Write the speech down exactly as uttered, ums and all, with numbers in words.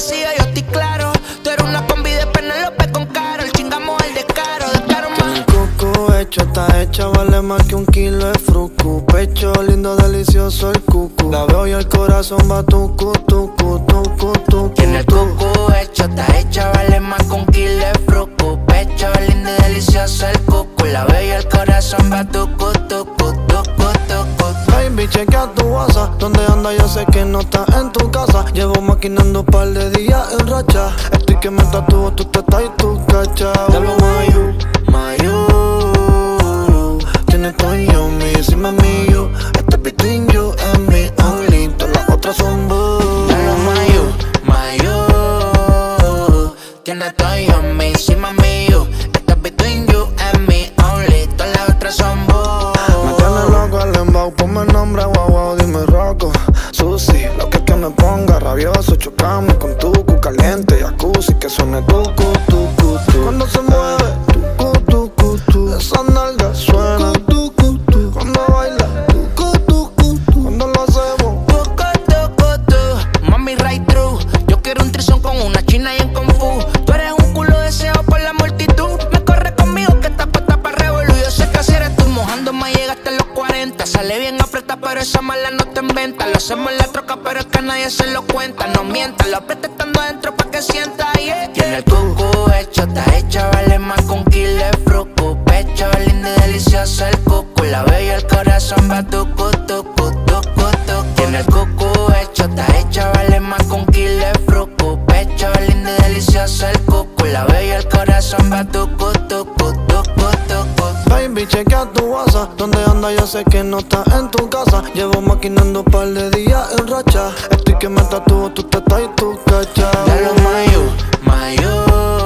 vacío, yo estoy claro. Tú eres una combi de Penélope con Karol. Chingamos el descaro, descaro más. El coco hecho, está hecha, vale más que un kilo de frucu. Pecho lindo, delicioso el cucu. La veo y el corazón va tucu, tucu, tucu, tucu. Tiene el coco hecho, está hecha, vale más que un kilo de frucu. Pecho lindo y delicioso el cucu. La veo y el corazón va tucu, tucu, tucu, tucu. Baby, chequea tu WhatsApp. ¿Dónde anda? Yo sé que no estás en tu casa. Llevo maquinando un par de días en racha. Estoy que me tatúo, tú te estás y tú cachas. Diablo, Mayu, Mayu. Tienes todo y yo, me encima mío. Este between you and me only. Todas las otras son boo. Diablo, Mayu, Mayu. Tienes todo y yo, me encima mío. Esto es between you and me only. Todas las otras son boo. Me tiene loco el embau, ponme el nombre, guau, guau, dime Rocco. Susi, lo que es que me ponga rabioso. Chocamos con tucu, caliente, jacuzzi. Que suene tucu, tucu, tu. Cuando se mueve, tucu, tucu, tu. Esas nalgas suenan, tucu, tu. Cuando baila, tucu, tucu, tu. Cuando lo hacemos, Tucu, tucu, tu. Mami, right through. Yo quiero un trisón con una china y en Kung Fu. Tú eres un culo deseado por la multitud. Me corre conmigo que estás puesta pa' revolú. Yo sé que así eres tú, mojándome llegaste a los cuarenta. Sale bien apretada, pero esa mala no te inventa. Lo hacemos en la troca, pero es que nadie se lo cuenta. No mientas, lo aprieta estando adentro pa' que sienta, yeah. Tiene el cucu hecho, está hecha, vale más que un kilo de frucu. Pecho lindo y delicioso el cucu. La veo y el corazón va tucu, tucu, tucu, tucu. Tiene el cucu hecho, está hecha, vale más que un kilo de frucu. Pecho lindo y delicioso el cucu. La veo y el corazón va tucu, tucu, tucu, tucu. baby, chequea tu WhatsApp. ¿Dónde anda? Yo sé que no estás en tu casa. Llevo maquinando un par de días en racha. Estoy que me tatúo, tú te estás y tú cachas. Diablo, Mayu, Mayu.